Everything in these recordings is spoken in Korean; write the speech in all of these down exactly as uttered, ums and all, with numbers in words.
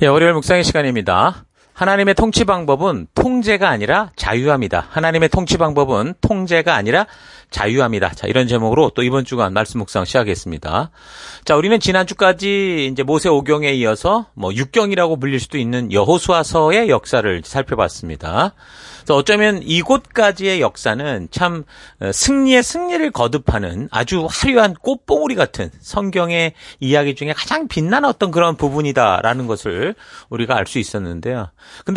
예, 월요일 묵상의 시간입니다. 하나님의 통치 방법은 통제가 아니라 자유합니다. 하나님의 통치 방법은 통제가 아니라 자유합니다. 자, 이런 제목으로 또 이번 주간 말씀 묵상 시작하겠습니다. 자, 우리는 지난주까지 이제 모세오경에 이어서 뭐 육경이라고 불릴 수도 있는 여호수아서의 역사를 살펴봤습니다. 그래서 어쩌면 이곳까지의 역사는 참 승리의 승리를 거듭하는 아주 화려한 꽃봉오리 같은 성경의 이야기 중에 가장 빛나는 어떤 그런 부분이다라는 것을 우리가 알 수 있었는데요. 근데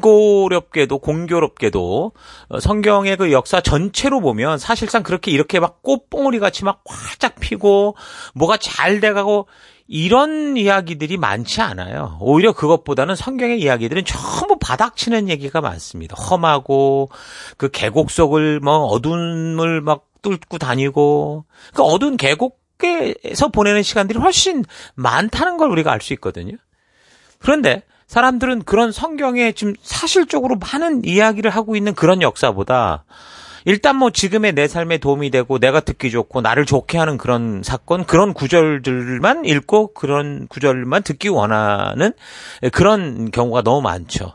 공고롭게도 공교롭게도 성경의 그 역사 전체로 보면 사실상 그렇게 이렇게 막 꽃봉오리 같이 막 활짝 피고 뭐가 잘 돼가고 이런 이야기들이 많지 않아요. 오히려 그것보다는 성경의 이야기들은 전부 바닥치는 얘기가 많습니다. 험하고 그 계곡 속을 뭐 어둠을 막 뚫고 다니고 그 어두운 계곡에서 보내는 시간들이 훨씬 많다는 걸 우리가 알 수 있거든요. 그런데 사람들은 그런 성경에 지금 사실적으로 많은 이야기를 하고 있는 그런 역사보다 일단 뭐 지금의 내 삶에 도움이 되고 내가 듣기 좋고 나를 좋게 하는 그런 사건, 그런 구절들만 읽고 그런 구절만 듣기 원하는 그런 경우가 너무 많죠.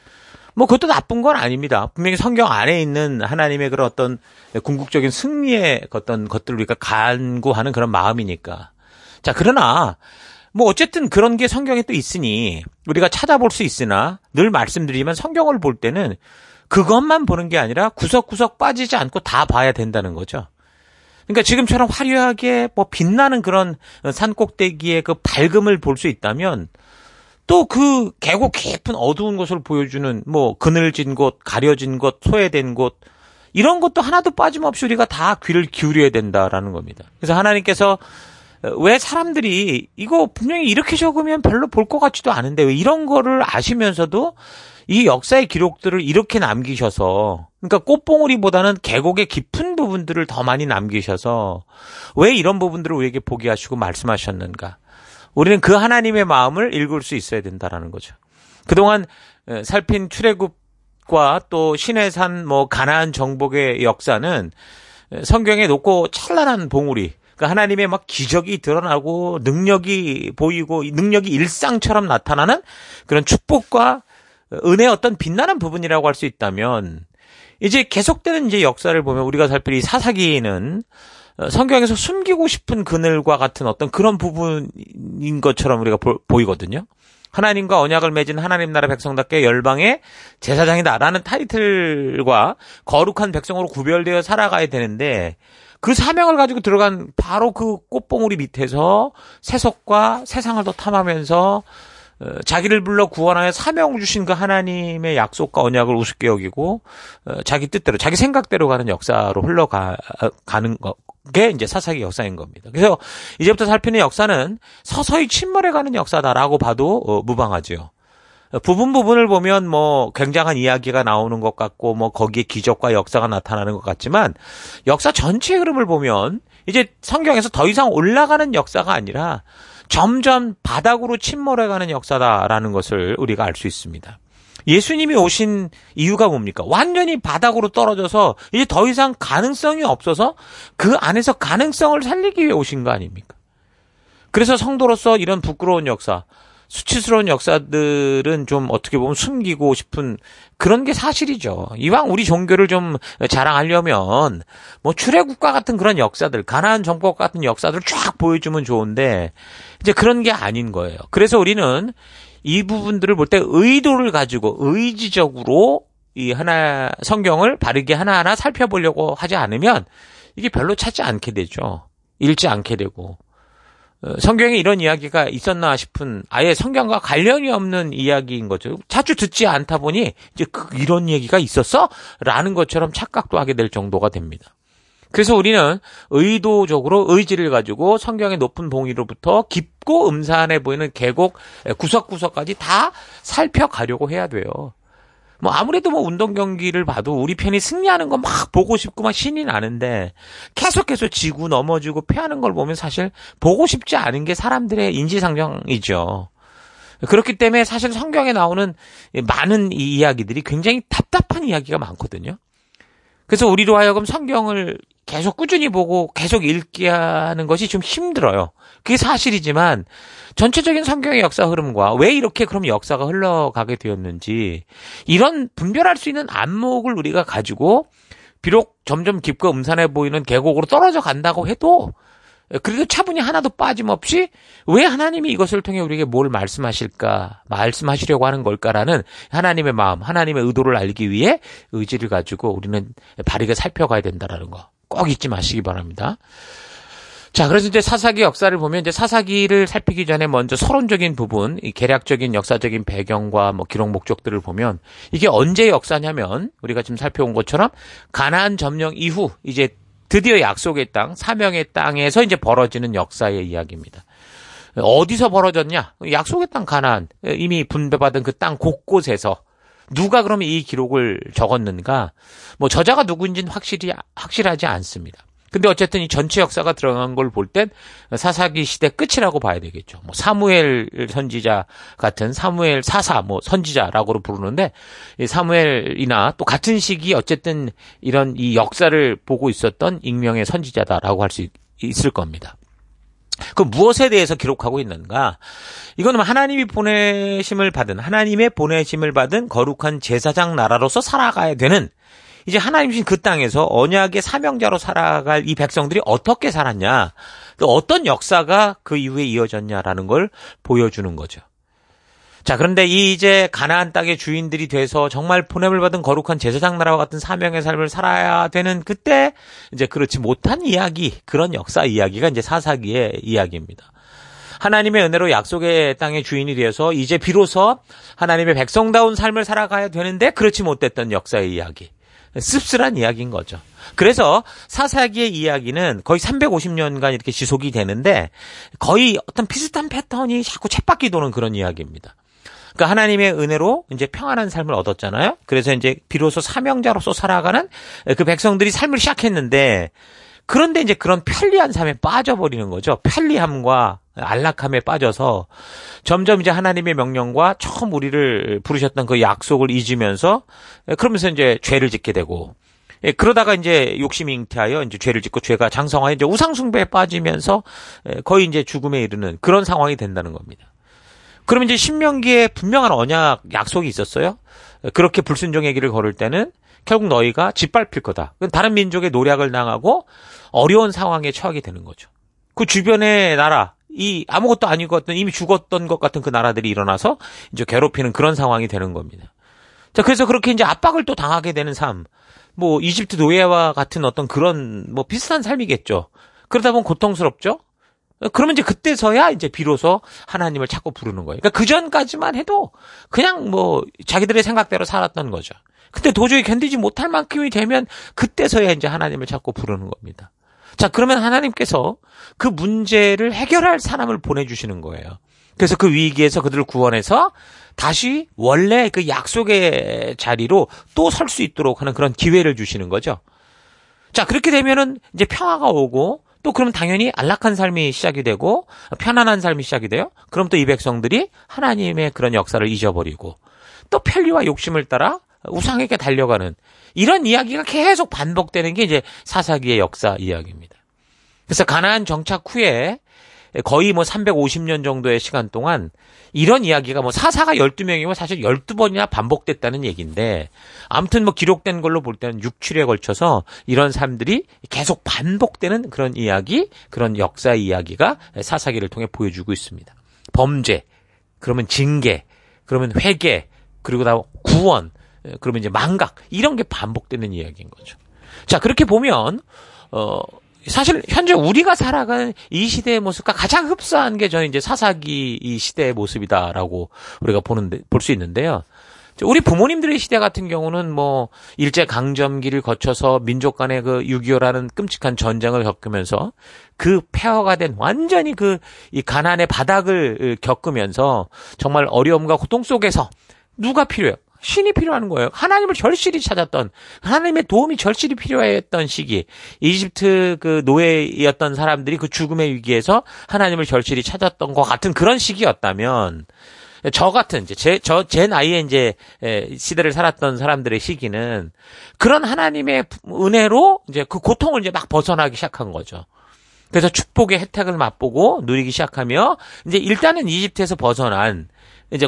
뭐 그것도 나쁜 건 아닙니다. 분명히 성경 안에 있는 하나님의 그런 어떤 궁극적인 승리의 어떤 것들을 우리가 간구하는 그런 마음이니까. 자, 그러나 뭐 어쨌든 그런 게 성경에 또 있으니 우리가 찾아볼 수 있으나 늘 말씀드리지만 성경을 볼 때는 그것만 보는 게 아니라 구석구석 빠지지 않고 다 봐야 된다는 거죠. 그러니까 지금처럼 화려하게 뭐 빛나는 그런 산꼭대기의 그 밝음을 볼 수 있다면 또 그 계곡 깊은 어두운 곳을 보여주는 뭐 그늘진 곳, 가려진 곳, 소외된 곳 이런 것도 하나도 빠짐없이 우리가 다 귀를 기울여야 된다라는 겁니다. 그래서 하나님께서 왜 사람들이 이거 분명히 이렇게 적으면 별로 볼 것 같지도 않은데 왜 이런 거를 아시면서도 이 역사의 기록들을 이렇게 남기셔서 그러니까 꽃봉오리보다는 계곡의 깊은 부분들을 더 많이 남기셔서 왜 이런 부분들을 우리에게 보게 하시고 말씀하셨는가. 우리는 그 하나님의 마음을 읽을 수 있어야 된다라는 거죠. 그동안 살핀 출애굽과 또 시내산 뭐 가나안 정복의 역사는 성경에 놓고 찬란한 봉우리 그러니까 하나님의 막 기적이 드러나고 능력이 보이고 능력이 일상처럼 나타나는 그런 축복과 은혜의 어떤 빛나는 부분이라고 할 수 있다면 이제 계속되는 이제 역사를 보면 우리가 살필 이 사사기는 성경에서 숨기고 싶은 그늘과 같은 어떤 그런 부분인 것처럼 우리가 보, 보이거든요. 하나님과 언약을 맺은 하나님 나라 백성답게 열방의 제사장이다라는 타이틀과 거룩한 백성으로 구별되어 살아가야 되는데 그 사명을 가지고 들어간 바로 그 꽃봉우리 밑에서 세속과 세상을 더 탐하면서 자기를 불러 구원하여 사명을 주신 그 하나님의 약속과 언약을 우습게 여기고 자기 뜻대로 자기 생각대로 가는 역사로 흘러가는 게 이제 사사기 역사인 겁니다. 그래서 이제부터 살피는 역사는 서서히 침몰해가는 역사다라고 봐도 무방하죠. 부분 부분을 보면 뭐 굉장한 이야기가 나오는 것 같고 뭐 거기에 기적과 역사가 나타나는 것 같지만 역사 전체의 흐름을 보면 이제 성경에서 더 이상 올라가는 역사가 아니라 점점 바닥으로 침몰해가는 역사다라는 것을 우리가 알 수 있습니다. 예수님이 오신 이유가 뭡니까? 완전히 바닥으로 떨어져서 이제 더 이상 가능성이 없어서 그 안에서 가능성을 살리기 위해 오신 거 아닙니까? 그래서 성도로서 이런 부끄러운 역사, 수치스러운 역사들은 좀 어떻게 보면 숨기고 싶은 그런 게 사실이죠. 이왕 우리 종교를 좀 자랑하려면 뭐 출애굽과 같은 그런 역사들, 가나안 정복 같은 역사들을 쫙 보여주면 좋은데 이제 그런 게 아닌 거예요. 그래서 우리는 이 부분들을 볼 때 의도를 가지고 의지적으로 이 하나 성경을 바르게 하나하나 살펴보려고 하지 않으면 이게 별로 찾지 않게 되죠. 읽지 않게 되고. 성경에 이런 이야기가 있었나 싶은 아예 성경과 관련이 없는 이야기인 거죠. 자주 듣지 않다 보니 이제 그 이런 얘기가 있었어? 라는 것처럼 착각도 하게 될 정도가 됩니다. 그래서 우리는 의도적으로 의지를 가지고 성경의 높은 봉우리로부터 깊고 음산해 보이는 계곡 구석구석까지 다 살펴가려고 해야 돼요. 뭐 아무래도 뭐 운동 경기를 봐도 우리 편이 승리하는 거 막 보고 싶고 막 신이 나는데 계속해서 지고 넘어지고 패하는 걸 보면 사실 보고 싶지 않은 게 사람들의 인지상정이죠. 그렇기 때문에 사실 성경에 나오는 많은 이 이야기들이 굉장히 답답한 이야기가 많거든요. 그래서 우리로 하여금 성경을 계속 꾸준히 보고 계속 읽게 하는 것이 좀 힘들어요. 그게 사실이지만 전체적인 성경의 역사 흐름과 왜 이렇게 그럼 역사가 흘러가게 되었는지 이런 분별할 수 있는 안목을 우리가 가지고 비록 점점 깊고 음산해 보이는 계곡으로 떨어져 간다고 해도 그래도 차분히 하나도 빠짐없이 왜 하나님이 이것을 통해 우리에게 뭘 말씀하실까, 말씀하시려고 하는 걸까라는 하나님의 마음, 하나님의 의도를 알기 위해 의지를 가지고 우리는 바르게 살펴가야 된다는 거 꼭 잊지 마시기 바랍니다. 자, 그래서 이제 사사기 역사를 보면 이제 사사기를 살피기 전에 먼저 서론적인 부분, 이 개략적인 역사적인 배경과 뭐 기록 목적들을 보면 이게 언제 역사냐면 우리가 지금 살펴온 것처럼 가나안 점령 이후 이제 드디어 약속의 땅, 사명의 땅에서 이제 벌어지는 역사의 이야기입니다. 어디서 벌어졌냐? 약속의 땅 가나안, 이미 분배받은 그 땅 곳곳에서 누가 그러면 이 기록을 적었는가? 뭐 저자가 누구인지는 확실히 확실하지 않습니다. 근데 어쨌든 이 전체 역사가 들어간 걸 볼 땐 사사기 시대 끝이라고 봐야 되겠죠. 뭐 사무엘 선지자 같은 사무엘 사사 뭐 선지자라고 부르는데 이 사무엘이나 또 같은 시기 어쨌든 이런 이 역사를 보고 있었던 익명의 선지자다라고 할 수 있을 겁니다. 그 무엇에 대해서 기록하고 있는가? 이거는 하나님이 보내심을 받은 하나님의 보내심을 받은 거룩한 제사장 나라로서 살아가야 되는 이제 하나님이신 그 땅에서 언약의 사명자로 살아갈 이 백성들이 어떻게 살았냐, 또 어떤 역사가 그 이후에 이어졌냐라는 걸 보여주는 거죠. 자, 그런데 이 이제 가나안 땅의 주인들이 돼서 정말 보냄을 받은 거룩한 제사장 나라와 같은 사명의 삶을 살아야 되는 그때 이제 그렇지 못한 이야기, 그런 역사 이야기가 이제 사사기의 이야기입니다. 하나님의 은혜로 약속의 땅의 주인이 되어서 이제 비로소 하나님의 백성다운 삶을 살아가야 되는데 그렇지 못했던 역사의 이야기. 씁쓸한 이야기인 거죠. 그래서 사사기의 이야기는 거의 삼백오십 년간 이렇게 지속이 되는데 거의 어떤 비슷한 패턴이 자꾸 쳇바퀴 도는 그런 이야기입니다. 그러니까 하나님의 은혜로 이제 평안한 삶을 얻었잖아요. 그래서 이제 비로소 사명자로서 살아가는 그 백성들이 삶을 시작했는데 그런데 이제 그런 편리한 삶에 빠져버리는 거죠. 편리함과 안락함에 빠져서 점점 이제 하나님의 명령과 처음 우리를 부르셨던 그 약속을 잊으면서 그러면서 이제 죄를 짓게 되고 그러다가 이제 욕심이 잉태하여 이제 죄를 짓고 죄가 장성하여 이제 우상숭배에 빠지면서 거의 이제 죽음에 이르는 그런 상황이 된다는 겁니다. 그러면 이제 신명기에 분명한 언약 약속이 있었어요. 그렇게 불순종의 길을 걸을 때는 결국 너희가 짓밟힐 거다. 다른 민족의 노략을 당하고 어려운 상황에 처하게 되는 거죠. 그 주변의 나라, 이 아무것도 아니었던 이미 죽었던 것 같은 그 나라들이 일어나서 이제 괴롭히는 그런 상황이 되는 겁니다. 자, 그래서 그렇게 이제 압박을 또 당하게 되는 삶, 뭐 이집트 노예와 같은 어떤 그런 뭐 비슷한 삶이겠죠. 그러다 보면 고통스럽죠. 그러면 이제 그때서야 이제 비로소 하나님을 찾고 부르는 거예요. 그러니까 그 전까지만 해도 그냥 뭐 자기들의 생각대로 살았던 거죠. 근데 도저히 견디지 못할 만큼이 되면 그때서야 이제 하나님을 찾고 부르는 겁니다. 자, 그러면 하나님께서 그 문제를 해결할 사람을 보내주시는 거예요. 그래서 그 위기에서 그들을 구원해서 다시 원래 그 약속의 자리로 또 설 수 있도록 하는 그런 기회를 주시는 거죠. 자, 그렇게 되면은 이제 평화가 오고 또 그러면 당연히 안락한 삶이 시작이 되고 편안한 삶이 시작이 돼요. 그럼 또 이 백성들이 하나님의 그런 역사를 잊어버리고 또 편리와 욕심을 따라 우상에게 달려가는 이런 이야기가 계속 반복되는 게 이제 사사기의 역사 이야기입니다. 그래서 가나안 정착 후에 거의 뭐 삼백오십 년 정도의 시간 동안 이런 이야기가 뭐 사사가 열두 명이면 사실 열두 번이나 반복됐다는 얘기인데 아무튼 뭐 기록된 걸로 볼 때는 육, 칠에 걸쳐서 이런 삶들이 계속 반복되는 그런 이야기, 그런 역사 이야기가 사사기를 통해 보여주고 있습니다. 범죄, 그러면 징계, 그러면 회개, 그리고 다 구원, 그러면 이제 망각, 이런 게 반복되는 이야기인 거죠. 자, 그렇게 보면 어 사실 현재 우리가 살아가는 이 시대의 모습과 가장 흡사한 게 저는 이제 사사기 이 시대의 모습이다라고 우리가 보는데 볼 수 있는데요. 우리 부모님들의 시대 같은 경우는 뭐 일제 강점기를 거쳐서 민족 간의 그 육이오라는 끔찍한 전쟁을 겪으면서 그 폐허가 된 완전히 그 이 가난의 바닥을 겪으면서 정말 어려움과 고통 속에서 누가 필요해요? 신이 필요한 거예요. 하나님을 절실히 찾았던, 하나님의 도움이 절실히 필요했던 시기. 이집트 그 노예였던 사람들이 그 죽음의 위기에서 하나님을 절실히 찾았던 것 같은 그런 시기였다면, 저 같은 이제 제 저 제 나이에 이제 시대를 살았던 사람들의 시기는 그런 하나님의 은혜로 이제 그 고통을 이제 막 벗어나기 시작한 거죠. 그래서 축복의 혜택을 맛보고 누리기 시작하며 이제 일단은 이집트에서 벗어난 이제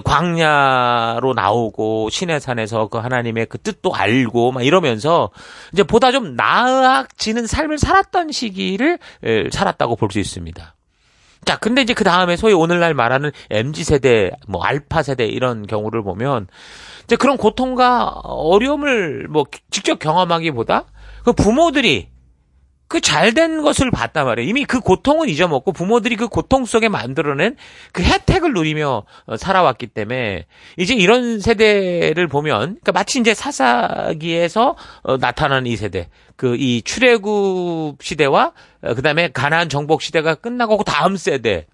광야로 나오고 시내산에서 그 하나님의 그 뜻도 알고 막 이러면서 이제 보다 좀 나아지는 삶을 살았던 시기를 살았다고 볼 수 있습니다. 자, 근데 이제 그 다음에 소위 오늘날 말하는 엠지 세대, 뭐 알파 세대 이런 경우를 보면 이제 그런 고통과 어려움을 뭐 직접 경험하기보다 그 부모들이 그 잘된 것을 봤단 말이에요. 이미 그 고통은 잊어먹고 부모들이 그 고통 속에 만들어낸 그 혜택을 누리며 살아왔기 때문에 이제 이런 세대를 보면 그러니까 마치 이제 사사기에서 어, 나타나는 이 세대, 그 이 출애굽 시대와 어, 그다음에 가나안 정복 시대가 끝나고 그 다음 세대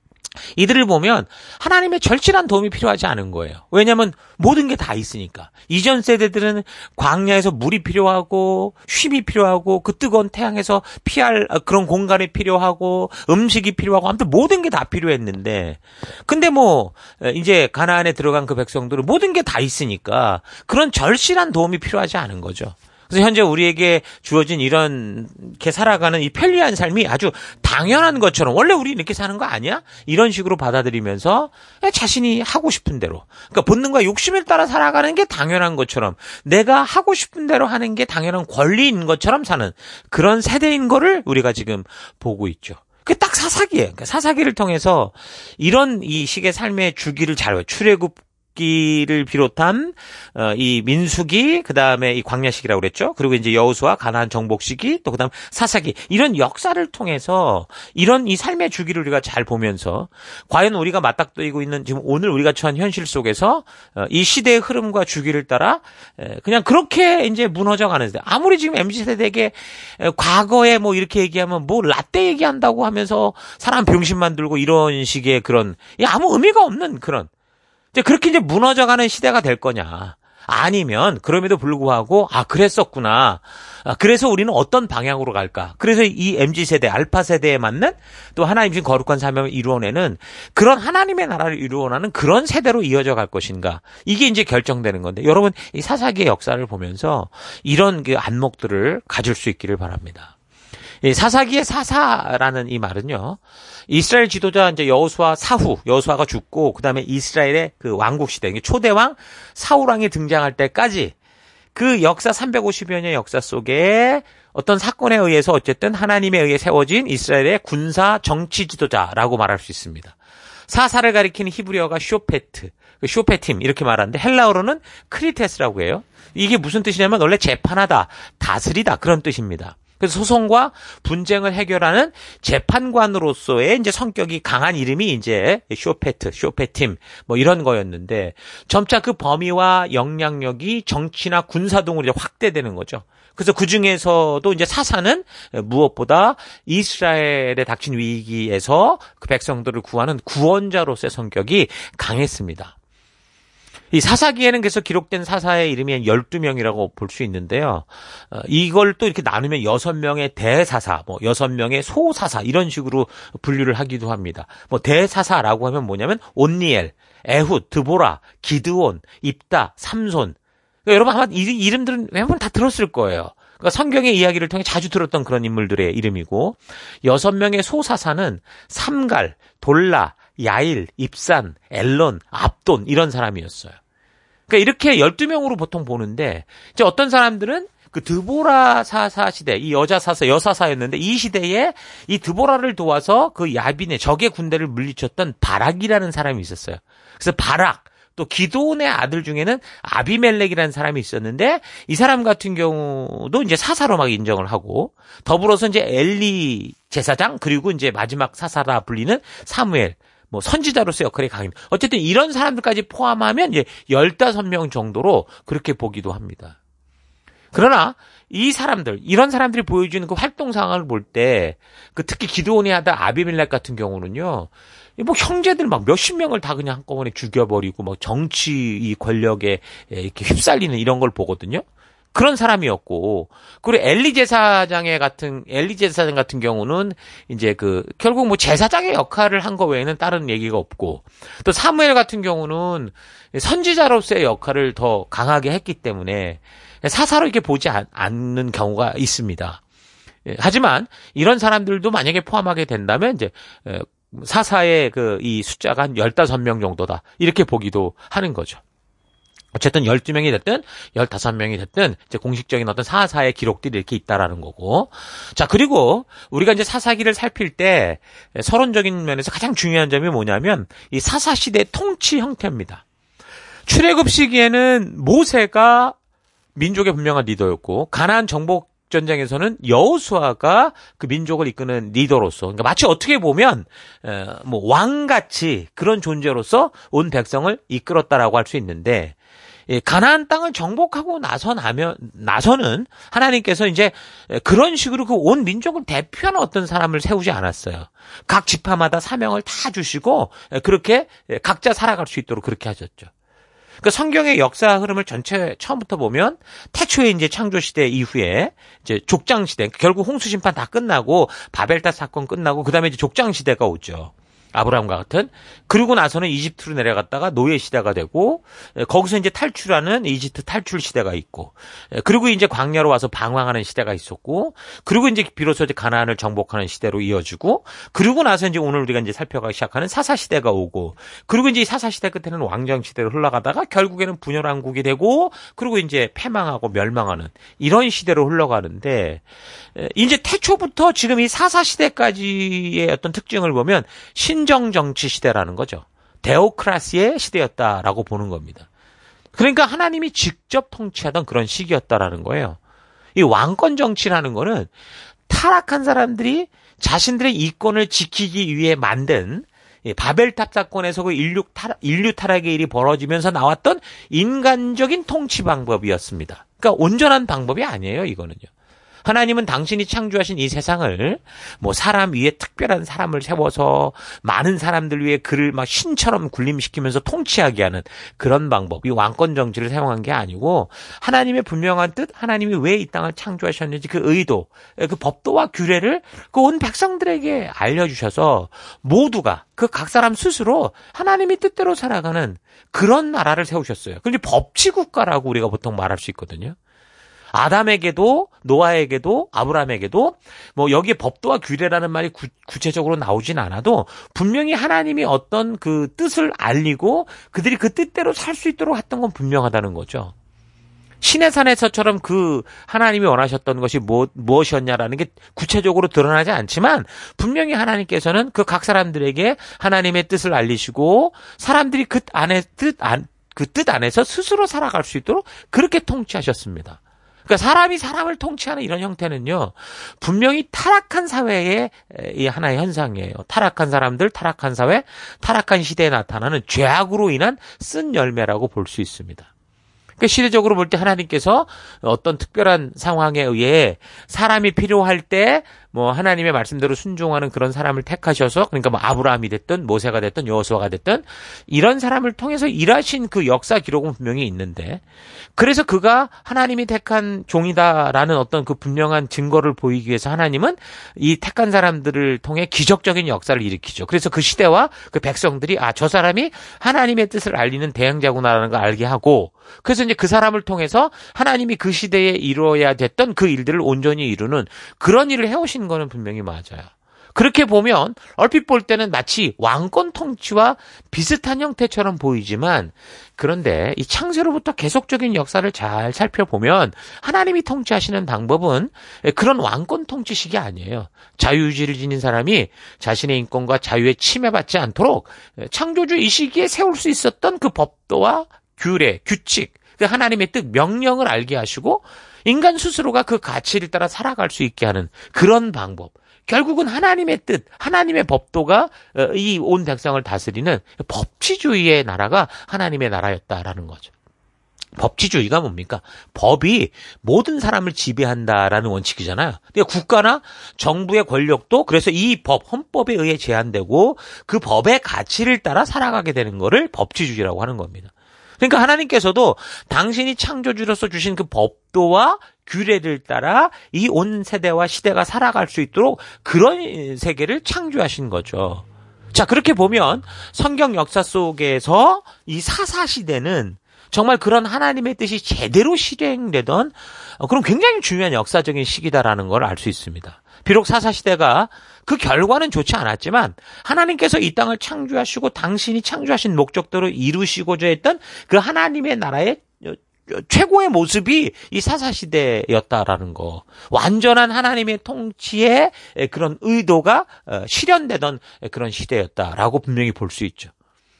이들을 보면 하나님의 절실한 도움이 필요하지 않은 거예요. 왜냐하면 모든 게 다 있으니까. 이전 세대들은 광야에서 물이 필요하고 쉼이 필요하고 그 뜨거운 태양에서 피할 그런 공간이 필요하고 음식이 필요하고 아무튼 모든 게 다 필요했는데 근데 뭐 이제 가나안에 들어간 그 백성들은 모든 게 다 있으니까 그런 절실한 도움이 필요하지 않은 거죠. 그래서 현재 우리에게 주어진 이렇게 살아가는 이 편리한 삶이 아주 당연한 것처럼 원래 우리 이렇게 사는 거 아니야? 이런 식으로 받아들이면서 자신이 하고 싶은 대로 그러니까 본능과 욕심을 따라 살아가는 게 당연한 것처럼 내가 하고 싶은 대로 하는 게 당연한 권리인 것처럼 사는 그런 세대인 거를 우리가 지금 보고 있죠. 그게 딱 사사기예요. 그러니까 사사기를 통해서 이런 이 식의 삶의 주기를 잘 봐요. 출애굽 기를 비롯한 어, 이 민수기 그다음에 이 광야시기라고 그랬죠. 그리고 이제 여호수아 가나안 정복 시기 또 그다음 사사기 이런 역사를 통해서 이런 이 삶의 주기를 우리가 잘 보면서 과연 우리가 맞닥뜨리고 있는 지금 오늘 우리가 처한 현실 속에서 어, 이 시대의 흐름과 주기를 따라 에, 그냥 그렇게 이제 무너져 가는데 아무리 지금 엠지 세대에게 에, 과거에 뭐 이렇게 얘기하면 뭐 라떼 얘기한다고 하면서 사람 병신 만들고 이런 식의 그런 아무 의미가 없는 그런 이제 그렇게 이제 무너져가는 시대가 될 거냐. 아니면 그럼에도 불구하고 아 그랬었구나. 아, 그래서 우리는 어떤 방향으로 갈까. 그래서 이 엠지 세대, 알파 세대에 맞는 또 하나님 신 거룩한 삶을 이루어내는 그런 하나님의 나라를 이루어나는 그런 세대로 이어져 갈 것인가. 이게 이제 결정되는 건데 여러분 이 사사기의 역사를 보면서 이런 그 안목들을 가질 수 있기를 바랍니다. 이 사사기의 사사라는 이 말은요. 이스라엘 지도자 이제 여호수아 사후, 여호수아가 죽고 그다음에 이스라엘의 그 왕국 시대, 초대왕 사울 왕이 등장할 때까지 그 역사 삼백오십여 년의 역사 속에 어떤 사건에 의해서 어쨌든 하나님에 의해 세워진 이스라엘의 군사 정치 지도자라고 말할 수 있습니다. 사사를 가리키는 히브리어가 쇼페트, 쇼페팀 이렇게 말하는데 헬라어로는 크리테스라고 해요. 이게 무슨 뜻이냐면 원래 재판하다, 다스리다 그런 뜻입니다. 그래서 소송과 분쟁을 해결하는 재판관으로서의 이제 성격이 강한 이름이 이제 쇼페트, 쇼페팀 뭐 이런 거였는데 점차 그 범위와 영향력이 정치나 군사 등으로 이제 확대되는 거죠. 그래서 그 중에서도 이제 사사는 무엇보다 이스라엘에 닥친 위기에서 그 백성들을 구하는 구원자로서의 성격이 강했습니다. 이 사사기에는 그래서 기록된 사사의 이름이 열두 명이라고 볼 수 있는데요. 어, 이걸 또 이렇게 나누면 여섯 명의 대사사, 뭐 여섯 명의 소사사 이런 식으로 분류를 하기도 합니다. 뭐 대사사라고 하면 뭐냐면 온니엘, 에훗, 드보라, 기드온, 입다, 삼손. 그러니까 여러분 아마 이 이름들은 웬만하면 다 들었을 거예요. 그러니까 성경의 이야기를 통해 자주 들었던 그런 인물들의 이름이고 여섯 명의 소사사는 삼갈, 돌라, 야일, 입산, 엘론, 압돈 이런 사람이었어요. 그러니까 이렇게 열두 명으로 보통 보는데 이제 어떤 사람들은 그 드보라 사사 시대, 이 여자 사사, 여사사였는데 이 시대에 이 드보라를 도와서 그 야빈의 적의 군대를 물리쳤던 바락이라는 사람이 있었어요. 그래서 바락 또 기드온의 아들 중에는 아비멜렉이라는 사람이 있었는데 이 사람 같은 경우도 이제 사사로 막 인정을 하고 더불어서 이제 엘리 제사장 그리고 이제 마지막 사사라 불리는 사무엘 뭐 선지자로서 역할이 강합니다. 어쨌든 이런 사람들까지 포함하면 이제 열다섯 명 정도로 그렇게 보기도 합니다. 그러나 이 사람들, 이런 사람들이 보여주는 그 활동 상황을 볼 때 그 특히 기드온이 하다 아비멜렉 같은 경우는요. 뭐 형제들 막 몇십 명을 다 그냥 한꺼번에 죽여버리고 뭐 정치 이 권력에 이렇게 휩쓸리는 이런 걸 보거든요. 그런 사람이었고, 그리고 엘리 제사장의 같은, 엘리 제사장 같은 경우는 이제 그, 결국 뭐 제사장의 역할을 한 거 외에는 다른 얘기가 없고, 또 사무엘 같은 경우는 선지자로서의 역할을 더 강하게 했기 때문에 사사로 이렇게 보지 않, 않는 경우가 있습니다. 하지만 이런 사람들도 만약에 포함하게 된다면 이제, 사사의 그 이 숫자가 한 열다섯 명 정도다. 이렇게 보기도 하는 거죠. 어쨌든 열두 명이 됐든 열다섯 명이 됐든 이제 공식적인 어떤 사사의 기록들이 이렇게 있다라는 거고. 자, 그리고 우리가 이제 사사기를 살필 때 서론적인 면에서 가장 중요한 점이 뭐냐면 이 사사 시대의 통치 형태입니다. 출애굽 시기에는 모세가 민족의 분명한 리더였고, 가나안 정복 전쟁에서는 여호수아가 그 민족을 이끄는 리더로서, 그러니까 마치 어떻게 보면 뭐 왕같이 그런 존재로서 온 백성을 이끌었다라고 할 수 있는데, 가나안 땅을 정복하고 나서 나면 나서는 하나님께서 이제 그런 식으로 그 온 민족을 대표하는 어떤 사람을 세우지 않았어요. 각 지파마다 사명을 다 주시고 그렇게 각자 살아갈 수 있도록 그렇게 하셨죠. 그 성경의 역사 흐름을 전체 처음부터 보면 태초에 이제 창조 시대 이후에 이제 족장 시대, 결국 홍수 심판 다 끝나고 바벨탑 사건 끝나고 그다음에 이제 족장 시대가 오죠. 아브라함과 같은. 그리고 나서는 이집트로 내려갔다가 노예 시대가 되고, 거기서 이제 탈출하는 이집트 탈출 시대가 있고, 그리고 이제 광야로 와서 방황하는 시대가 있었고, 그리고 이제 비로소 이제 가나안을 정복하는 시대로 이어지고, 그리고 나서 이제 오늘 우리가 이제 살펴가기 시작하는 사사 시대가 오고, 그리고 이제 이 사사 시대 끝에는 왕정 시대로 흘러가다가 결국에는 분열왕국이 되고, 그리고 이제 패망하고 멸망하는 이런 시대로 흘러가는데, 이제 태초부터 지금 이 사사 시대까지의 어떤 특징을 보면 신정 정치 시대라는 거죠. 데오크라시의 시대였다라고 보는 겁니다. 그러니까 하나님이 직접 통치하던 그런 시기였다라는 거예요. 이 왕권 정치라는 거는 타락한 사람들이 자신들의 이권을 지키기 위해 만든 바벨탑 사건에서 그 인류, 타락, 인류 타락의 일이 벌어지면서 나왔던 인간적인 통치 방법이었습니다. 그러니까 온전한 방법이 아니에요, 이거는요. 하나님은 당신이 창조하신 이 세상을 뭐 사람 위에 특별한 사람을 세워서 많은 사람들 위해 그를 막 신처럼 군림시키면서 통치하게 하는 그런 방법, 이 왕권 정치를 사용한 게 아니고 하나님의 분명한 뜻, 하나님이 왜 이 땅을 창조하셨는지 그 의도, 그 법도와 규례를 그 온 백성들에게 알려주셔서 모두가 그 각 사람 스스로 하나님이 뜻대로 살아가는 그런 나라를 세우셨어요. 그런데 법치국가라고 우리가 보통 말할 수 있거든요. 아담에게도 노아에게도 아브라함에게도 뭐 여기에 법도와 규례라는 말이 구, 구체적으로 나오진 않아도 분명히 하나님이 어떤 그 뜻을 알리고 그들이 그 뜻대로 살 수 있도록 했던 건 분명하다는 거죠. 신의 산에서처럼 그 하나님이 원하셨던 것이 뭐, 무엇이었냐라는 게 구체적으로 드러나지 않지만 분명히 하나님께서는 그 각 사람들에게 하나님의 뜻을 알리시고 사람들이 그 안에 뜻 안, 그 뜻 안에서 스스로 살아갈 수 있도록 그렇게 통치하셨습니다. 그러니까 사람이 사람을 통치하는 이런 형태는요, 분명히 타락한 사회의 이 하나의 현상이에요. 타락한 사람들, 타락한 사회, 타락한 시대에 나타나는 죄악으로 인한 쓴 열매라고 볼 수 있습니다. 그러니까 시대적으로 볼 때 하나님께서 어떤 특별한 상황에 의해 사람이 필요할 때 뭐 하나님의 말씀대로 순종하는 그런 사람을 택하셔서, 그러니까 뭐 아브라함이 됐든 모세가 됐든 여호수아가 됐든 이런 사람을 통해서 일하신 그 역사 기록은 분명히 있는데, 그래서 그가 하나님이 택한 종이다라는 어떤 그 분명한 증거를 보이기 위해서 하나님은 이 택한 사람들을 통해 기적적인 역사를 일으키죠. 그래서 그 시대와 그 백성들이 아, 저 사람이 하나님의 뜻을 알리는 대행자구나라는 걸 알게 하고, 그래서 이제 그 사람을 통해서 하나님이 그 시대에 이루어야 됐던 그 일들을 온전히 이루는 그런 일을 해오신 거는 분명히 맞아요. 그렇게 보면 얼핏 볼 때는 마치 왕권 통치와 비슷한 형태처럼 보이지만, 그런데 이 창세로부터 계속적인 역사를 잘 살펴보면 하나님이 통치하시는 방법은 그런 왕권 통치식이 아니에요. 자유의지를 지닌 사람이 자신의 인권과 자유에 침해받지 않도록 창조주 이 시기에 세울 수 있었던 그 법도와 규례, 규칙, 그 하나님의 뜻, 명령을 알게 하시고 인간 스스로가 그 가치를 따라 살아갈 수 있게 하는 그런 방법. 결국은 하나님의 뜻, 하나님의 법도가 이 온 백성을 다스리는 법치주의의 나라가 하나님의 나라였다라는 거죠. 법치주의가 뭡니까? 법이 모든 사람을 지배한다라는 원칙이잖아요. 그러니까 국가나 정부의 권력도 그래서 이 법, 헌법에 의해 제한되고 그 법의 가치를 따라 살아가게 되는 거를 법치주의라고 하는 겁니다. 그러니까 하나님께서도 당신이 창조주로서 주신 그 법도와 규례를 따라 이 온 세대와 시대가 살아갈 수 있도록 그런 세계를 창조하신 거죠. 자, 그렇게 보면 성경 역사 속에서 이 사사시대는 정말 그런 하나님의 뜻이 제대로 실행되던 그런 굉장히 중요한 역사적인 시기다라는 걸 알 수 있습니다. 비록 사사시대가 그 결과는 좋지 않았지만 하나님께서 이 땅을 창조하시고 당신이 창조하신 목적대로 이루시고자 했던 그 하나님의 나라의 최고의 모습이 이 사사시대였다라는 거. 완전한 하나님의 통치의 그런 의도가 실현되던 그런 시대였다라고 분명히 볼 수 있죠.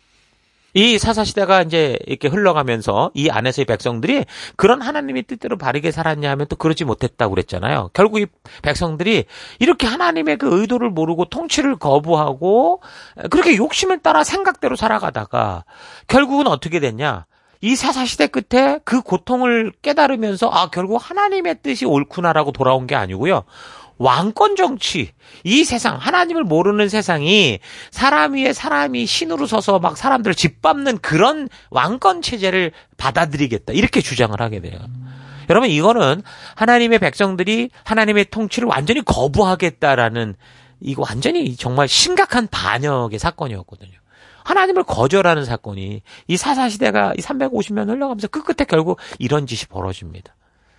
이 사사시대가 이제 이렇게 흘러가면서 이 안에서의 백성들이 그런 하나님의 뜻대로 바르게 살았냐 하면 또 그러지 못했다고 그랬잖아요. 결국 이 백성들이 이렇게 하나님의 그 의도를 모르고 통치를 거부하고 그렇게 욕심을 따라 생각대로 살아가다가 결국은 어떻게 됐냐? 이 사사시대 끝에 그 고통을 깨달으면서 아, 결국 하나님의 뜻이 옳구나라고 돌아온 게 아니고요. 왕권 정치, 이 세상, 하나님을 모르는 세상이 사람 위에 사람이 신으로 서서 막 사람들을 짓밟는 그런 왕권 체제를 받아들이겠다. 이렇게 주장을 하게 돼요. 여러분, 이거는 하나님의 백성들이 하나님의 통치를 완전히 거부하겠다라는 이거 완전히 정말 심각한 반역의 사건이었거든요. 하나님을 거절하는 사건이 이 사사시대가 이 삼백오십 년 흘러가면서 그 끝에 결국 이런 짓이 벌어집니다.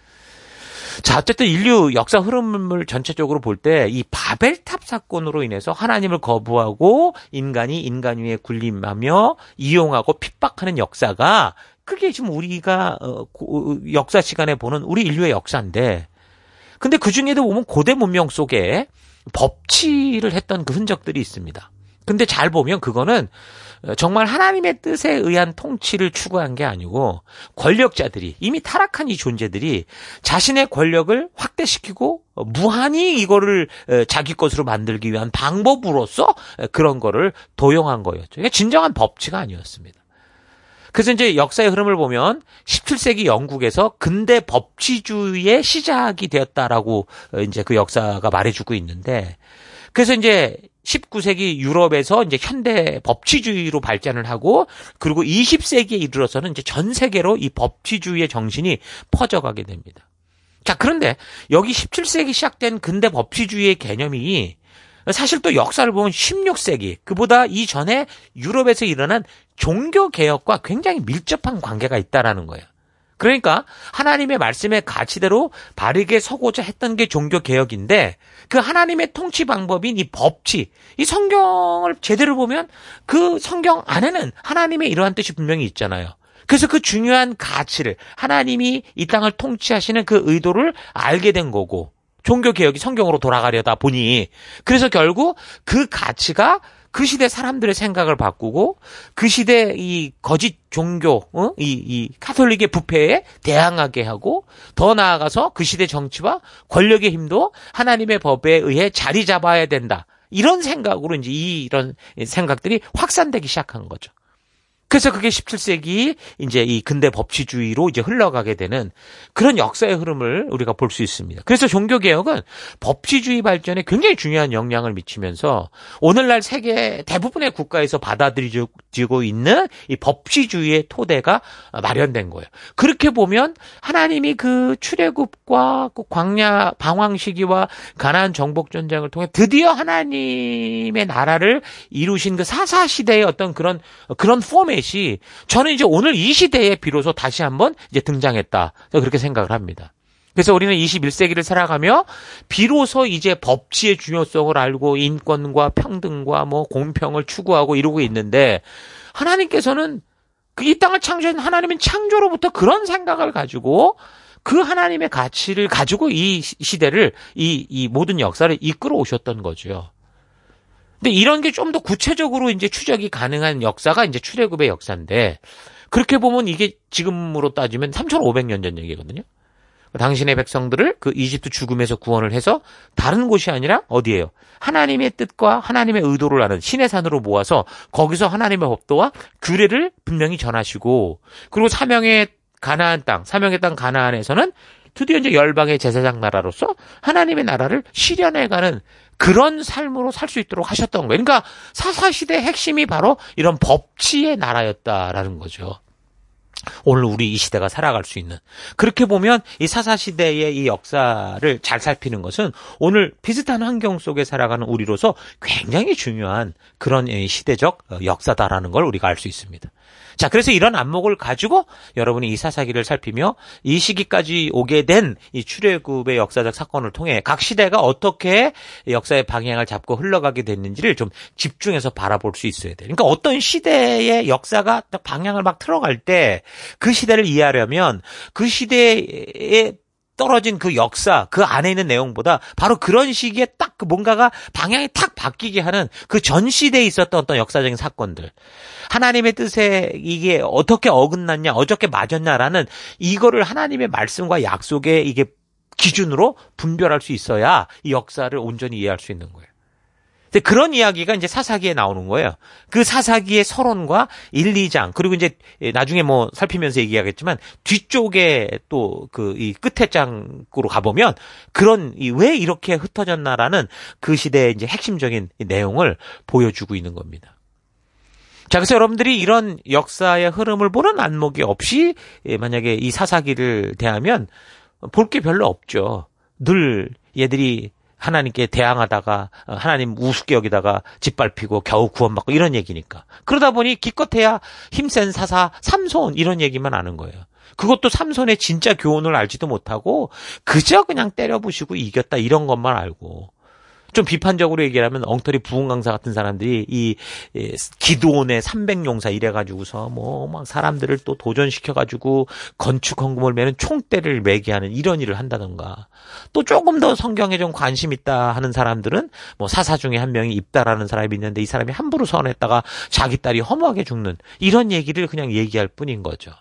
자, 어쨌든 인류 역사 흐름을 전체적으로 볼 때 이 바벨탑 사건으로 인해서 하나님을 거부하고 인간이 인간 위에 군림하며 이용하고 핍박하는 역사가 그게 지금 우리가 어, 고, 역사 시간에 보는 우리 인류의 역사인데 근데 그중에도 보면 고대 문명 속에 법치를 했던 그 흔적들이 있습니다. 근데 잘 보면 그거는 정말 하나님의 뜻에 의한 통치를 추구한 게 아니고 권력자들이 이미 타락한 이 존재들이 자신의 권력을 확대시키고 무한히 이거를 자기 것으로 만들기 위한 방법으로서 그런 거를 도용한 거였죠. 이게 진정한 법치가 아니었습니다. 그래서 이제 역사의 흐름을 보면 십칠 세기 영국에서 근대 법치주의의 시작이 되었다라고 이제 그 역사가 말해주고 있는데 그래서 이제 십구 세기 유럽에서 이제 현대 법치주의로 발전을 하고 그리고 이십 세기에 이르러서는 이제 전 세계로 이 법치주의의 정신이 퍼져가게 됩니다. 자, 그런데 여기 십칠 세기 시작된 근대 법치주의의 개념이 사실 또 역사를 보면 십육 세기 그보다 이전에 유럽에서 일어난 종교개혁과 굉장히 밀접한 관계가 있다라는 거예요. 그러니까 하나님의 말씀의 가치대로 바르게 서고자 했던 게 종교개혁인데 그 하나님의 통치 방법인 이 법치, 이 성경을 제대로 보면 그 성경 안에는 하나님의 이러한 뜻이 분명히 있잖아요. 그래서 그 중요한 가치를 하나님이 이 땅을 통치하시는 그 의도를 알게 된 거고 종교개혁이 성경으로 돌아가려다 보니 그래서 결국 그 가치가 그 시대 사람들의 생각을 바꾸고 그 시대 이 거짓 종교, 어? 이, 이 카톨릭의 부패에 대항하게 하고 더 나아가서 그 시대 정치와 권력의 힘도 하나님의 법에 의해 자리 잡아야 된다. 이런 생각으로 이제 이런 생각들이 확산되기 시작한 거죠. 그래서 그게 십칠 세기 이제 이 근대 법치주의로 이제 흘러가게 되는 그런 역사의 흐름을 우리가 볼 수 있습니다. 그래서 종교개혁은 법치주의 발전에 굉장히 중요한 영향을 미치면서 오늘날 세계 대부분의 국가에서 받아들여지고 있는 이 법치주의의 토대가 마련된 거예요. 그렇게 보면 하나님이 그 출애굽과 그 광야 방황 시기와 가나안 정복 전쟁을 통해 드디어 하나님의 나라를 이루신 그 사사 시대의 어떤 그런 그런 포맷 이 저는 이제 오늘 이 시대에 비로소 다시 한번 이제 등장했다. 그렇게 생각을 합니다. 그래서 우리는 이십일 세기를 살아가며 비로소 이제 법치의 중요성을 알고 인권과 평등과 뭐 공평을 추구하고 이루고 있는데 하나님께서는 그 이 땅을 창조한 하나님은 창조로부터 그런 생각을 가지고 그 하나님의 가치를 가지고 이 시대를 이, 이 모든 역사를 이끌어 오셨던 거죠. 근데 이런 게 좀 더 구체적으로 이제 추적이 가능한 역사가 이제 출애굽의 역사인데 그렇게 보면 이게 지금으로 따지면 삼천오백 년 전 얘기거든요. 당신의 백성들을 그 이집트 죽음에서 구원을 해서 다른 곳이 아니라 어디예요? 하나님의 뜻과 하나님의 의도를 아는 시내산으로 모아서 거기서 하나님의 법도와 규례를 분명히 전하시고 그리고 사명의 가나안 땅, 사명의 땅 가나안에서는 드디어 이제 열방의 제사장 나라로서 하나님의 나라를 실현해가는 그런 삶으로 살 수 있도록 하셨던 거예요. 그러니까 사사시대의 핵심이 바로 이런 법치의 나라였다라는 거죠. 오늘 우리 이 시대가 살아갈 수 있는. 그렇게 보면 이 사사시대의 이 역사를 잘 살피는 것은 오늘 비슷한 환경 속에 살아가는 우리로서 굉장히 중요한 그런 시대적 역사다라는 걸 우리가 알 수 있습니다. 자, 그래서 이런 안목을 가지고 여러분이 이 사사기를 살피며 이 시기까지 오게 된 이 출애굽의 역사적 사건을 통해 각 시대가 어떻게 역사의 방향을 잡고 흘러가게 됐는지를 좀 집중해서 바라볼 수 있어야 돼요. 그러니까 어떤 시대의 역사가 딱 방향을 막 틀어갈 때 그 시대를 이해하려면 그 시대에 떨어진 그 역사, 그 안에 있는 내용보다 바로 그런 시기에 딱 그 뭔가가 방향이 탁 바뀌게 하는 그 전 시대에 있었던 어떤 역사적인 사건들. 하나님의 뜻에 이게 어떻게 어긋났냐, 어떻게 맞았냐라는 이거를 하나님의 말씀과 약속의 이게 기준으로 분별할 수 있어야 이 역사를 온전히 이해할 수 있는 거예요. 근데 그런 이야기가 이제 사사기에 나오는 거예요. 그 사사기의 서론과 일, 이 장, 그리고 이제 나중에 뭐 살피면서 얘기하겠지만 뒤쪽에 또 그 이 끝에 장으로 가보면 그런 이 왜 이렇게 흩어졌나라는 그 시대의 이제 핵심적인 내용을 보여주고 있는 겁니다. 자, 그래서 여러분들이 이런 역사의 흐름을 보는 안목이 없이 만약에 이 사사기를 대하면 볼 게 별로 없죠. 늘 얘들이 하나님께 대항하다가 하나님 우습게 여기다가 짓밟히고 겨우 구원받고 이런 얘기니까. 그러다 보니 기껏해야 힘센 사사 삼손 이런 얘기만 아는 거예요. 그것도 삼손의 진짜 교훈을 알지도 못하고 그저 그냥 때려부시고 이겼다 이런 것만 알고. 좀 비판적으로 얘기하면 엉터리 부흥 강사 같은 사람들이 이 기드온의 삼백 용사 이래가지고서 뭐 막 사람들을 또 도전시켜가지고 건축 헌금을 매는 총대를 매게 하는 이런 일을 한다던가. 또 조금 더 성경에 좀 관심 있다 하는 사람들은 뭐 사사 중에 한 명이 입다라는 사람이 있는데 이 사람이 함부로 선했다가 자기 딸이 허무하게 죽는 이런 얘기를 그냥 얘기할 뿐인 거죠.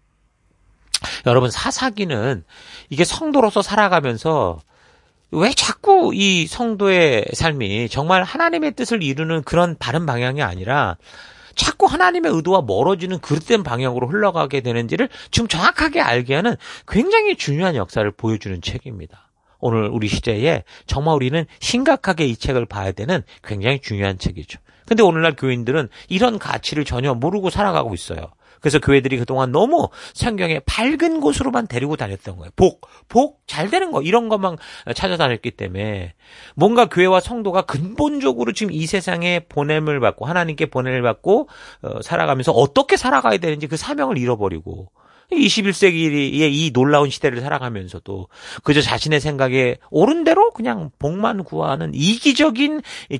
여러분, 사사기는 이게 성도로서 살아가면서 왜 자꾸 이 성도의 삶이 정말 하나님의 뜻을 이루는 그런 바른 방향이 아니라 자꾸 하나님의 의도와 멀어지는 그릇된 방향으로 흘러가게 되는지를 좀 정확하게 알게 하는 굉장히 중요한 역사를 보여주는 책입니다. 오늘 우리 시대에 정말 우리는 심각하게 이 책을 봐야 되는 굉장히 중요한 책이죠. 근데 오늘날 교인들은 이런 가치를 전혀 모르고 살아가고 있어요. 그래서 교회들이 그동안 너무 성경의 밝은 곳으로만 데리고 다녔던 거예요. 복, 복, 잘 되는 거 이런 것만 찾아다녔기 때문에 뭔가 교회와 성도가 근본적으로 지금 이 세상에 보냄을 받고 하나님께 보냄을 받고 어, 살아가면서 어떻게 살아가야 되는지 그 사명을 잃어버리고 이십일 세기의 이 놀라운 시대를 살아가면서도 그저 자신의 생각에 옳은 대로 그냥 복만 구하는 이기적인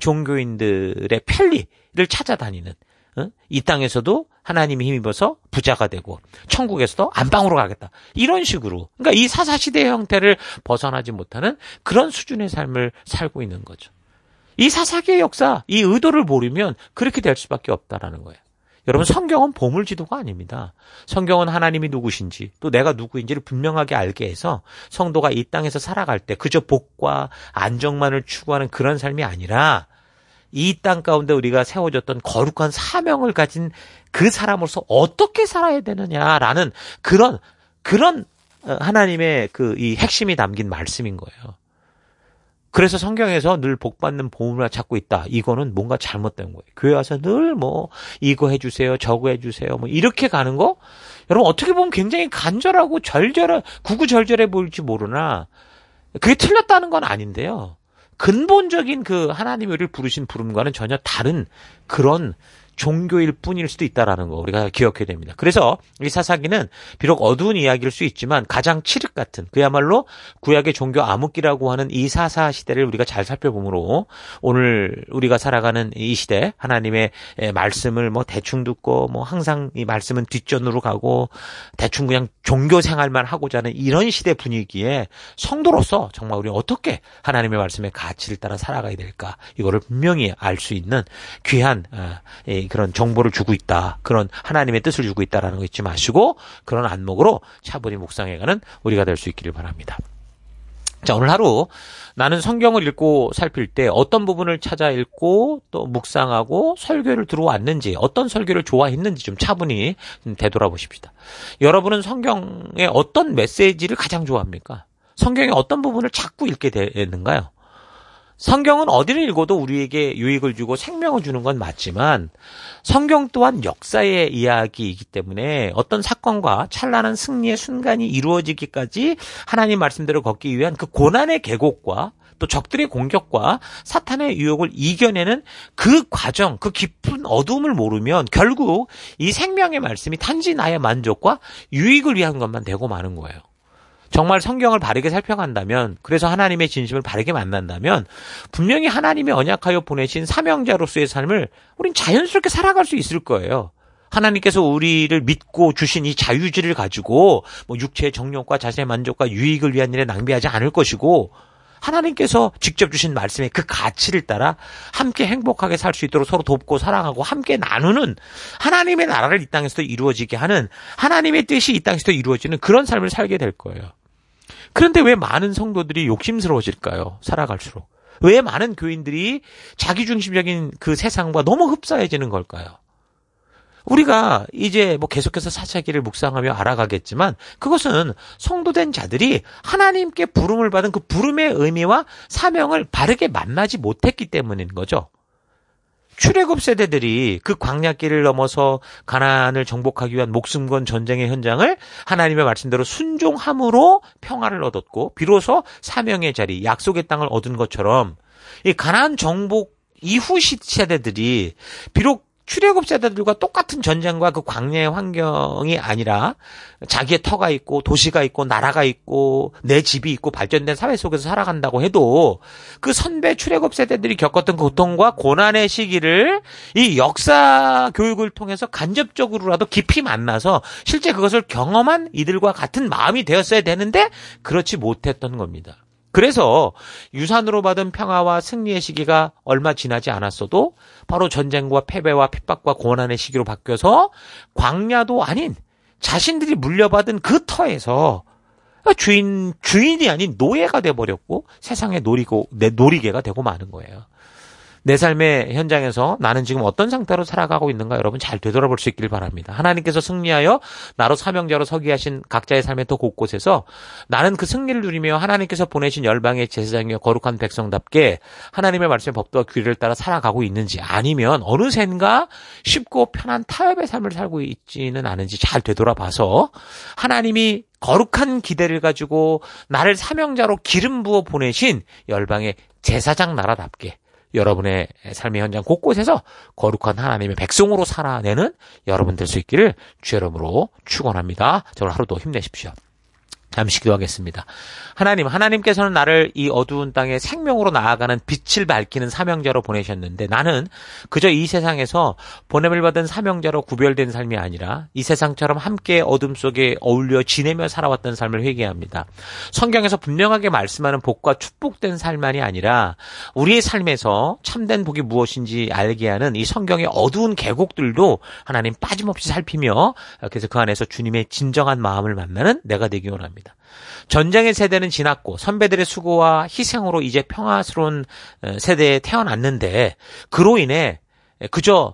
종교인들의 편리를 찾아다니는 이 땅에서도 하나님이 힘입어서 부자가 되고 천국에서도 안방으로 가겠다. 이런 식으로. 그러니까 이 사사시대의 형태를 벗어나지 못하는 그런 수준의 삶을 살고 있는 거죠. 이 사사기의 역사, 이 의도를 모르면 그렇게 될 수밖에 없다라는 거예요. 여러분, 성경은 보물지도가 아닙니다. 성경은 하나님이 누구신지 또 내가 누구인지를 분명하게 알게 해서 성도가 이 땅에서 살아갈 때 그저 복과 안정만을 추구하는 그런 삶이 아니라 이 땅 가운데 우리가 세워졌던 거룩한 사명을 가진 그 사람으로서 어떻게 살아야 되느냐라는 그런 그런 하나님의 그 이 핵심이 담긴 말씀인 거예요. 그래서 성경에서 늘 복받는 보물을 찾고 있다. 이거는 뭔가 잘못된 거예요. 교회 와서 늘 뭐 이거 해주세요, 저거 해주세요, 뭐 이렇게 가는 거 여러분 어떻게 보면 굉장히 간절하고 절절한 구구절절해 보일지 모르나 그게 틀렸다는 건 아닌데요. 근본적인 그 하나님이 우리를 부르신 부름과는 전혀 다른 그런 종교일 뿐일 수도 있다라는 거 우리가 기억해야 됩니다. 그래서 이 사사기는 비록 어두운 이야기일 수 있지만 가장 칠흑 같은 그야말로 구약의 종교 암흑기라고 하는 이 사사 시대를 우리가 잘 살펴보므로 오늘 우리가 살아가는 이 시대 하나님의 말씀을 뭐 대충 듣고 뭐 항상 이 말씀은 뒷전으로 가고 대충 그냥 종교 생활만 하고자 하는 이런 시대 분위기에 성도로서 정말 우리 어떻게 하나님의 말씀의 가치를 따라 살아가야 될까 이거를 분명히 알 수 있는 귀한 그런 정보를 주고 있다. 그런 하나님의 뜻을 주고 있다라는 거 잊지 마시고 그런 안목으로 차분히 묵상해가는 우리가 될 수 있기를 바랍니다. 자, 오늘 하루 나는 성경을 읽고 살필 때 어떤 부분을 찾아 읽고 또 묵상하고 설교를 들어왔는지 어떤 설교를 좋아했는지 좀 차분히 되돌아보십시다. 여러분은 성경의 어떤 메시지를 가장 좋아합니까? 성경의 어떤 부분을 자꾸 읽게 되는가요? 성경은 어디를 읽어도 우리에게 유익을 주고 생명을 주는 건 맞지만 성경 또한 역사의 이야기이기 때문에 어떤 사건과 찬란한 승리의 순간이 이루어지기까지 하나님 말씀대로 걷기 위한 그 고난의 계곡과 또 적들의 공격과 사탄의 유혹을 이겨내는 그 과정, 그 깊은 어둠을 모르면 결국 이 생명의 말씀이 단지 나의 만족과 유익을 위한 것만 되고 마는 거예요. 정말 성경을 바르게 살펴간다면, 그래서 하나님의 진심을 바르게 만난다면 분명히 하나님의 언약하여 보내신 사명자로서의 삶을 우린 자연스럽게 살아갈 수 있을 거예요. 하나님께서 우리를 믿고 주신 이 자유지를 가지고 뭐 육체의 정욕과 자신의 만족과 유익을 위한 일에 낭비하지 않을 것이고, 하나님께서 직접 주신 말씀의 그 가치를 따라 함께 행복하게 살 수 있도록 서로 돕고 사랑하고 함께 나누는, 하나님의 나라를 이 땅에서도 이루어지게 하는, 하나님의 뜻이 이 땅에서도 이루어지는 그런 삶을 살게 될 거예요. 그런데 왜 많은 성도들이 욕심스러워질까요? 살아갈수록. 왜 많은 교인들이 자기중심적인 그 세상과 너무 흡사해지는 걸까요? 우리가 이제 뭐 계속해서 사사기를 묵상하며 알아가겠지만 그것은 성도된 자들이 하나님께 부름을 받은 그 부름의 의미와 사명을 바르게 만나지 못했기 때문인 거죠. 출애굽 세대들이 그 광야길을 넘어서 가나안을 정복하기 위한 목숨 건 전쟁의 현장을 하나님의 말씀대로 순종함으로 평화를 얻었고 비로소 사명의 자리, 약속의 땅을 얻은 것처럼 이 가나안 정복 이후 세대들이 비록 출애굽 세대들과 똑같은 전쟁과 그 광야의 환경이 아니라 자기의 터가 있고 도시가 있고 나라가 있고 내 집이 있고 발전된 사회 속에서 살아간다고 해도 그 선배 출애굽 세대들이 겪었던 고통과 고난의 시기를 이 역사 교육을 통해서 간접적으로라도 깊이 만나서 실제 그것을 경험한 이들과 같은 마음이 되었어야 되는데 그렇지 못했던 겁니다. 그래서 유산으로 받은 평화와 승리의 시기가 얼마 지나지 않았어도 바로 전쟁과 패배와 핍박과 고난의 시기로 바뀌어서 광야도 아닌 자신들이 물려받은 그 터에서 주인, 주인이 아닌 노예가 돼버렸고 세상의 놀이고, 내 놀이개가 되고 마는 거예요. 내 삶의 현장에서 나는 지금 어떤 상태로 살아가고 있는가 여러분 잘 되돌아볼 수 있길 바랍니다. 하나님께서 승리하여 나로 사명자로 서게 하신 각자의 삶의 또 곳곳에서 나는 그 승리를 누리며 하나님께서 보내신 열방의 제사장이여 거룩한 백성답게 하나님의 말씀의 법도와 규례를 따라 살아가고 있는지, 아니면 어느샌가 쉽고 편한 타협의 삶을 살고 있지는 않은지 잘 되돌아봐서 하나님이 거룩한 기대를 가지고 나를 사명자로 기름 부어 보내신 열방의 제사장 나라답게 여러분의 삶의 현장 곳곳에서 거룩한 하나님의 백성으로 살아내는 여러분 될 수 있기를 주의 이름으로 축원합니다. 오늘 하루도 힘내십시오. 잠시 기도하겠습니다. 하나님, 하나님께서는 나를 이 어두운 땅에 생명으로 나아가는 빛을 밝히는 사명자로 보내셨는데 나는 그저 이 세상에서 보냄을 받은 사명자로 구별된 삶이 아니라 이 세상처럼 함께 어둠 속에 어울려 지내며 살아왔던 삶을 회개합니다. 성경에서 분명하게 말씀하는 복과 축복된 삶만이 아니라 우리의 삶에서 참된 복이 무엇인지 알게 하는 이 성경의 어두운 계곡들도 하나님 빠짐없이 살피며 그래서 그 안에서 주님의 진정한 마음을 만나는 내가 되기 원합니다. 전쟁의 세대는 지났고 선배들의 수고와 희생으로 이제 평화스러운 세대에 태어났는데 그로 인해 그저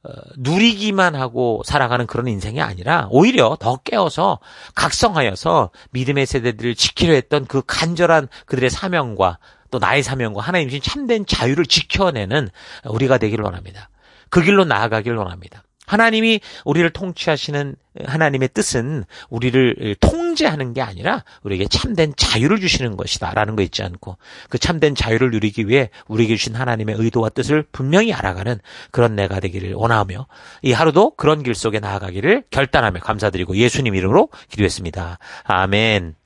누리기만 하고 살아가는 그런 인생이 아니라 오히려 더 깨어서 각성하여서 믿음의 세대들을 지키려 했던 그 간절한 그들의 사명과 또 나의 사명과 하나님 주신 참된 자유를 지켜내는 우리가 되기를 원합니다. 그 길로 나아가기를 원합니다. 하나님이 우리를 통치하시는 하나님의 뜻은 우리를 통제하는 게 아니라 우리에게 참된 자유를 주시는 것이다 라는 거 잊지 않고 그 참된 자유를 누리기 위해 우리에게 주신 하나님의 의도와 뜻을 분명히 알아가는 그런 내가 되기를 원하며 이 하루도 그런 길 속에 나아가기를 결단하며 감사드리고 예수님 이름으로 기도했습니다. 아멘.